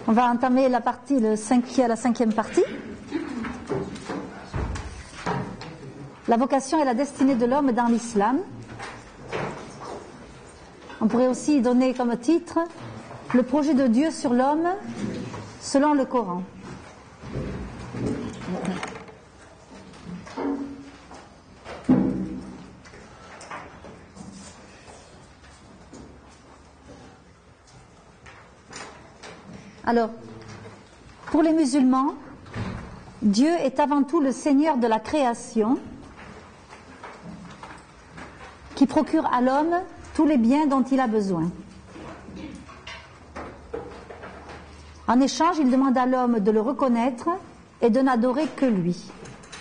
On va entamer la cinquième partie. La vocation et la destinée de l'homme dans l'islam. On pourrait aussi donner comme titre le projet de Dieu sur l'homme selon le Coran. Alors, pour les musulmans, Dieu est avant tout le Seigneur de la création qui procure à l'homme tous les biens dont il a besoin. En échange, il demande à l'homme de le reconnaître et de n'adorer que lui.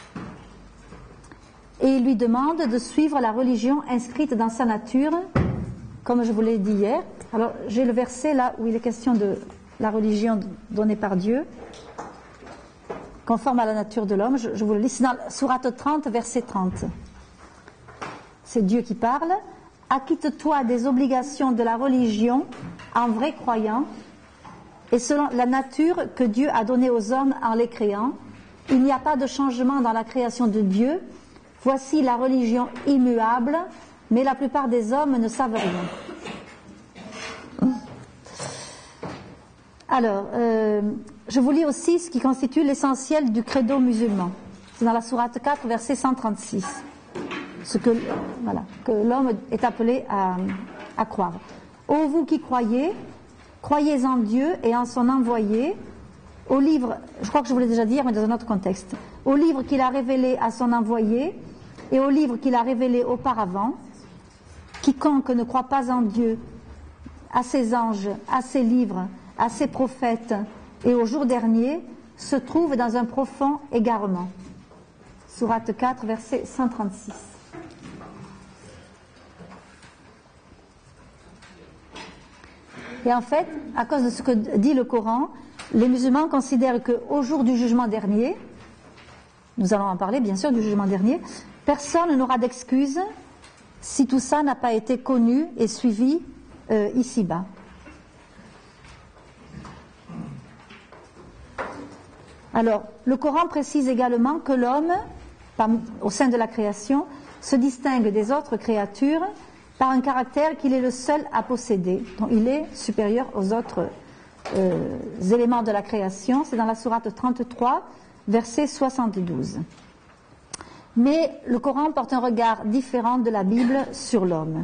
Et il lui demande de suivre la religion inscrite dans sa nature, comme je vous l'ai dit hier. Alors, j'ai le verset là où il est question de la religion donnée par Dieu, conforme à la nature de l'homme. Je vous le lis, c'est dans Sourate 30, verset 30. C'est Dieu qui parle. « Acquitte-toi des obligations de la religion en vrai croyant, et selon la nature que Dieu a donnée aux hommes en les créant. Il n'y a pas de changement dans la création de Dieu. Voici la religion immuable, mais la plupart des hommes ne savent rien. » Alors, je vous lis aussi ce qui constitue l'essentiel du credo musulman. C'est dans la sourate 4, verset 136. Que l'homme est appelé à croire. Ô vous qui croyez, croyez en Dieu et en son envoyé, au livre, je crois que je vous l'ai déjà dit, mais dans un autre contexte, au livre qu'il a révélé à son envoyé et au livre qu'il a révélé auparavant. Quiconque ne croit pas en Dieu, à ses anges, à ses livres, à ses prophètes et au jour dernier, se trouve dans un profond égarement. Sourate 4, verset 136. Et en fait, à cause de ce que dit le Coran, les musulmans considèrent qu'au jour du jugement dernier, nous allons en parler bien sûr du jugement dernier, personne n'aura d'excuses si tout ça n'a pas été connu et suivi ici-bas. Alors, le Coran précise également que l'homme, au sein de la création, se distingue des autres créatures par un caractère qu'il est le seul à posséder, dont il est supérieur aux autres éléments de la création. C'est dans la sourate 33, verset 72. Mais le Coran porte un regard différent de la Bible sur l'homme.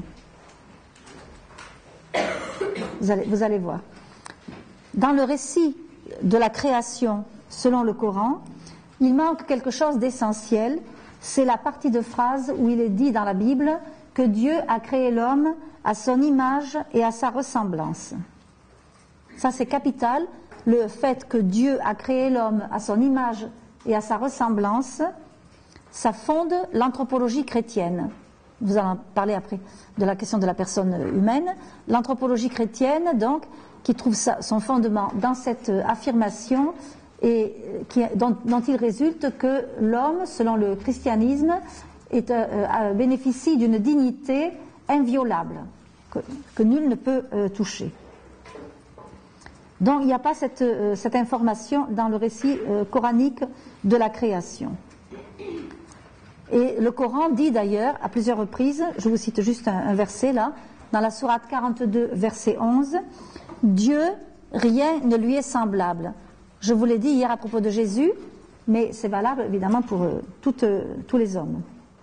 Vous allez voir. Dans le récit de la création selon le Coran, il manque quelque chose d'essentiel. C'est la partie de phrase où il est dit dans la Bible que Dieu a créé l'homme à son image et à sa ressemblance. Ça, c'est capital. Le fait que Dieu a créé l'homme à son image et à sa ressemblance, ça fonde l'anthropologie chrétienne. Vous allez en parler après de la question de la personne humaine. L'anthropologie chrétienne, donc, qui trouve son fondement dans cette affirmation et dont il résulte que l'homme, selon le christianisme, bénéficie d'une dignité inviolable, que nul ne peut toucher. Donc il n'y a pas cette information dans le récit coranique de la création. Et le Coran dit d'ailleurs à plusieurs reprises, je vous cite juste un verset là, dans la sourate 42, verset 11, « Dieu, rien ne lui est semblable ». Je vous l'ai dit hier à propos de Jésus, mais c'est valable évidemment pour tous les hommes.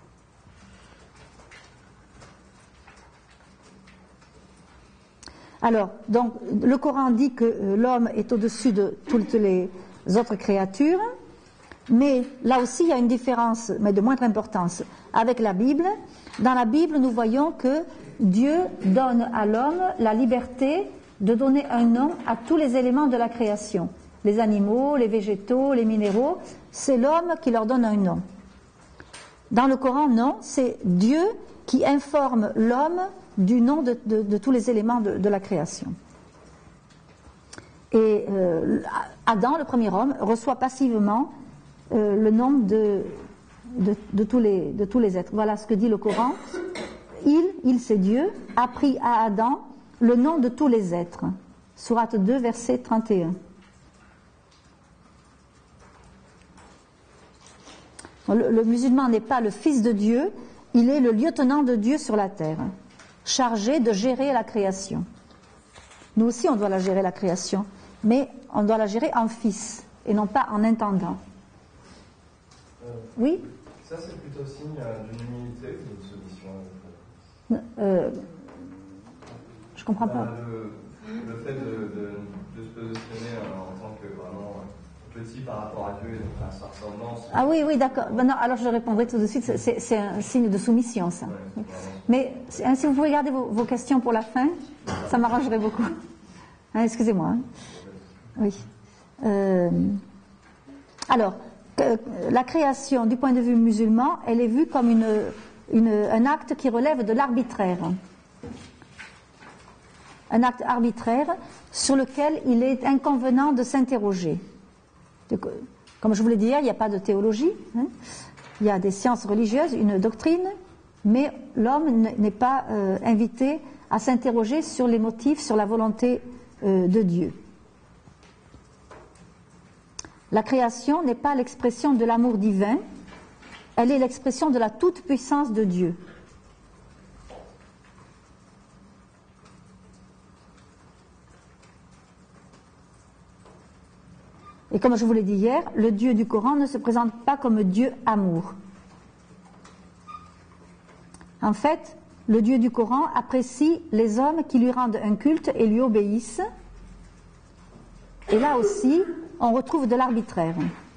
Alors, donc, le Coran dit que l'homme est au-dessus de toutes les autres créatures, mais là aussi il y a une différence, mais de moindre importance, avec la Bible. Dans la Bible, nous voyons que Dieu donne à l'homme la liberté de donner un nom à tous les éléments de la création. Les animaux, les végétaux, les minéraux, c'est l'homme qui leur donne un nom. Dans le Coran, non, c'est Dieu qui informe l'homme du nom de tous les éléments de la création. Et Adam, le premier homme, reçoit passivement le nom de tous les êtres. Voilà ce que dit le Coran. Il c'est Dieu, a pris à Adam le nom de tous les êtres. Sourate 2, verset 31. Le musulman n'est pas le fils de Dieu, il est le lieutenant de Dieu sur la terre, chargé de gérer la création. Nous aussi, on doit la gérer, la création, mais on doit la gérer en fils et non pas en intendant. Oui? Ça, c'est plutôt signe d'une humilité ou d'une soumission? Je comprends pas. Le fait de se positionner en tant que vraiment petit par rapport à Dieu et donc à sa ressemblance. Ah oui, oui, d'accord. Ben non, alors je répondrai tout de suite, c'est un signe de soumission, ça. Ouais, mais si vous pouvez garder vos questions pour la fin, ça m'arrangerait beaucoup. Hein, excusez-moi. Hein. Oui. Alors, la création, du point de vue musulman, elle est vue comme un acte qui relève de l'arbitraire. Un acte arbitraire sur lequel il est inconvenant de s'interroger. Comme je vous l'ai dit hier, il n'y a pas de théologie. Hein. Il y a des sciences religieuses, une doctrine, mais l'homme n'est pas invité à s'interroger sur les motifs, sur la volonté de Dieu. La création n'est pas l'expression de l'amour divin, elle est l'expression de la toute-puissance de Dieu. Et comme je vous l'ai dit hier, le Dieu du Coran ne se présente pas comme Dieu amour. En fait, le Dieu du Coran apprécie les hommes qui lui rendent un culte et lui obéissent. Et là aussi, on retrouve de l'arbitraire.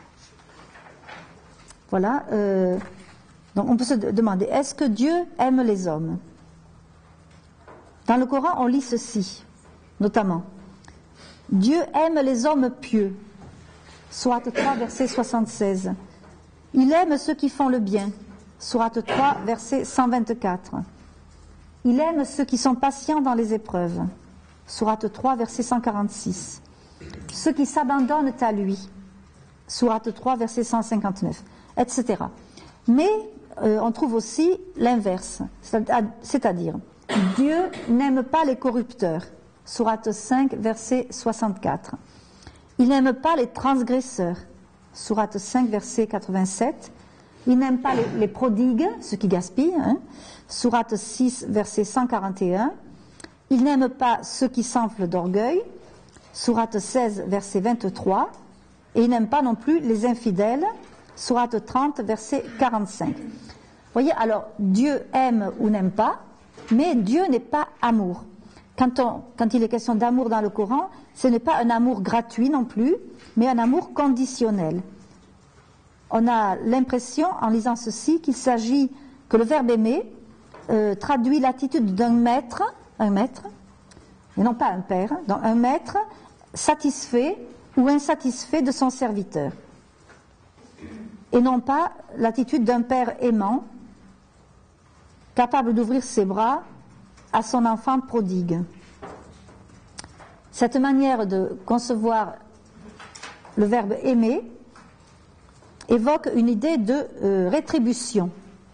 Voilà. Donc on peut se demander, est-ce que Dieu aime les hommes? Dans le Coran, on lit ceci, notamment. Dieu aime les hommes pieux. Sourate 3, verset 76. Il aime ceux qui font le bien. Sourate 3, verset 124. Il aime ceux qui sont patients dans les épreuves. Sourate 3, verset 146. Ceux qui s'abandonnent à lui. Sourate 3, verset 159, etc. Mais on trouve aussi l'inverse, c'est-à-dire Dieu n'aime pas les corrupteurs. Sourate 5, verset 64. Il n'aime pas les transgresseurs. Sourate 5, verset 87. Il n'aime pas les prodigues, ceux qui gaspillent. Hein. Sourate 6, verset 141. Il n'aime pas ceux qui s'enflent d'orgueil. Sourate 16, verset 23. Et il n'aime pas non plus les infidèles. Sourate 30, verset 45. Vous voyez, alors, Dieu aime ou n'aime pas, mais Dieu n'est pas amour. Quand il est question d'amour dans le Coran, ce n'est pas un amour gratuit non plus, mais un amour conditionnel. On a l'impression, en lisant ceci, qu'il s'agit que le verbe aimer traduit l'attitude d'un maître, et non pas un père, donc un maître satisfait ou insatisfait de son serviteur, et non pas l'attitude d'un père aimant, capable d'ouvrir ses bras à son enfant prodigue. Cette manière de concevoir le verbe aimer évoque une idée de rétribution,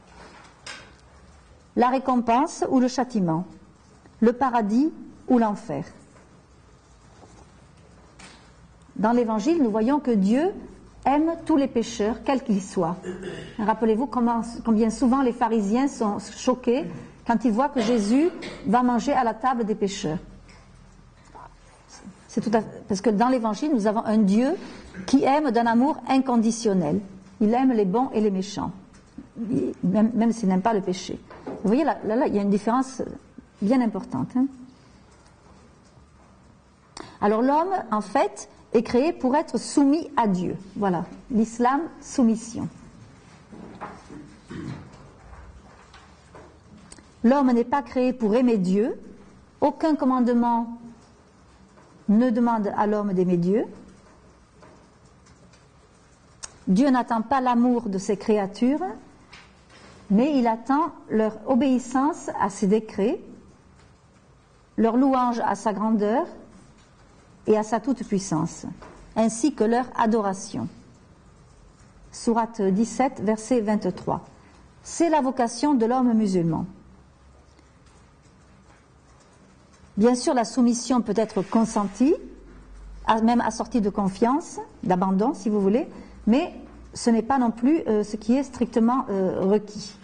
la récompense ou le châtiment, le paradis ou l'enfer. Dans l'Évangile, nous voyons que Dieu aime tous les pécheurs, quels qu'ils soient. Rappelez-vous combien souvent les pharisiens sont choqués quand ils voient que Jésus va manger à la table des pécheurs. Parce que dans l'Évangile, nous avons un Dieu qui aime d'un amour inconditionnel. Il aime les bons et les méchants, même s'il n'aime pas le péché. Vous voyez, là, il y a une différence bien importante. Hein. Alors l'homme, en fait, est créé pour être soumis à Dieu. Voilà, l'islam, soumission. L'homme n'est pas créé pour aimer Dieu. Aucun commandement ne demande à l'homme d'aimer Dieu. Dieu n'attend pas l'amour de ses créatures, mais il attend leur obéissance à ses décrets, leur louange à sa grandeur et à sa toute-puissance, ainsi que leur adoration. Sourate 17, verset 23. C'est la vocation de l'homme musulman. Bien sûr, la soumission peut être consentie, même assortie de confiance, d'abandon, si vous voulez, mais ce n'est pas non plus ce qui est strictement requis.